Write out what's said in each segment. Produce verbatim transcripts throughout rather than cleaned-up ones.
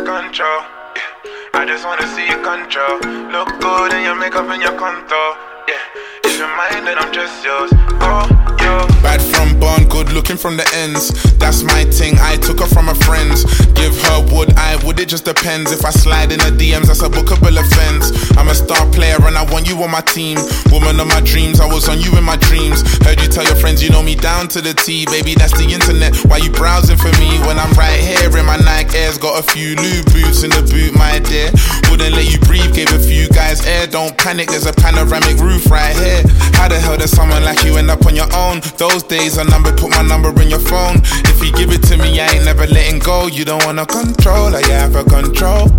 control. Yeah. I just wanna see you control. Look good in your makeup and your contour. Yeah. If you're mine, then I'm just yours. Oh, yo. Bad from born, good looking from the ends. That's my thing, I took her from her friends. Give her wood, I would, it just depends. If I slide in the D Ms, that's a bookable offense. I'm a star player and I want you on my team. Woman of my dreams, I was on you in my dreams. Heard you tell your friends you know me down to the T. Baby, that's the internet, why you browsing for me? When I'm right here in my Nike Airs. Got a few lube boots in the boot, my dear. Wouldn't let you breathe, gave a few guys air. Don't panic, there's a panoramic roof right here. How the hell does someone like you end up on your own? Those days a number, put my number in your phone. If you give it to me, I ain't never letting go. You don't wanna control, I have a control.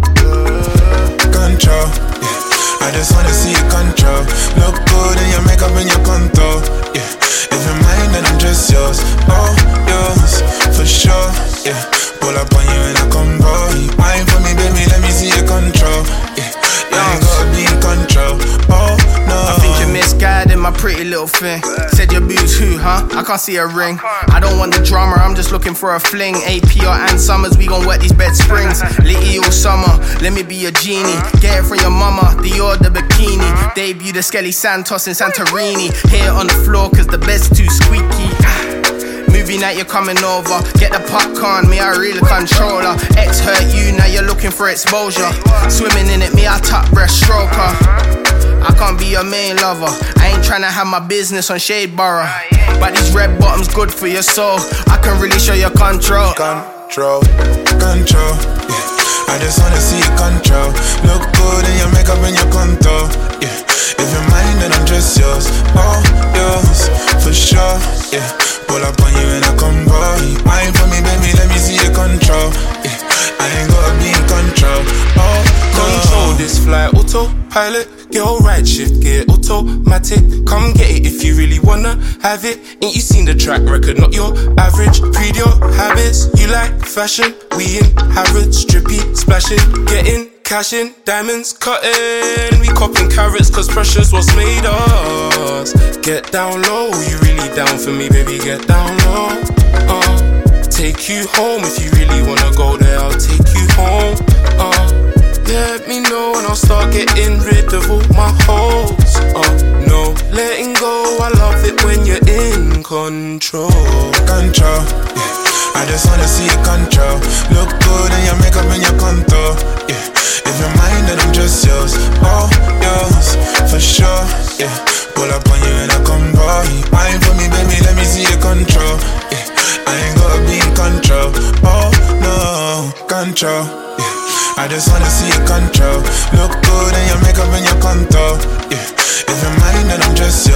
Control, yeah. I just wanna see you control. Look good in your makeup and your contour, yeah. If you're mine, then I'm just yours. Oh, yours, for sure, yeah. Pull up on you in a combo. Wine for me, baby, let me see your control, yeah. You ain't gotta be in control, oh no. I think you're misguided, my pretty little thing. Said your boobs who, huh? I can't see a ring. I don't want the drama, I'm just looking for a fling. A P or Ann Summers, we gon' wet these bed springs. Litty all summer, let me be your genie. Get it from your mama, Dior the bikini. Debut the Skelly Santos in Santorini. Here on the floor cause the bed's too squeaky. Movie night, you're coming over. Get the popcorn, me, I really controller. Ex hurt you, now you're looking for exposure. Swimming in it, me, I top breaststroker. I can't be your main lover. I ain't tryna have my business on Shade Borough. But these red bottoms good for your soul. I can really show your control. Control, control, yeah. I just wanna see you control. Look good in your makeup and your contour, yeah. If you're mine, then I'm just yours. Oh, yours, for sure, yeah. Pull up on you in a combo. Wine for me, baby, let me see your control, yeah. I ain't gotta be in control, oh, no. Control this flight, autopilot. Girl, right shift, gear automatic. Come get it if you really wanna have it. Ain't you seen the track record, not your average. Breed your habits, you like fashion. We in Harrods, drippy, splashing. Getting cash in, diamonds cutting. We copping carrots cause pressure's what's made us. Get down low, you really down for me, baby, get down low. uh, Take you home if you really wanna go there, I'll take you home. uh, Let me know and I'll start getting rid of all my hoes. Oh no, letting go, I love it when you're in control. Control, yeah. I just wanna see you control. Look good in your makeup and your contour, yeah. If you're mine, then I'm just yours. Oh, yours, for sure, yeah. Pull up on you in a combo. Wine for me, baby, let me see your control, yeah. I ain't gotta be in control, oh no. Control, yeah. I just wanna see you control. Look good in your makeup and your contour, yeah. If you're mine, then I'm just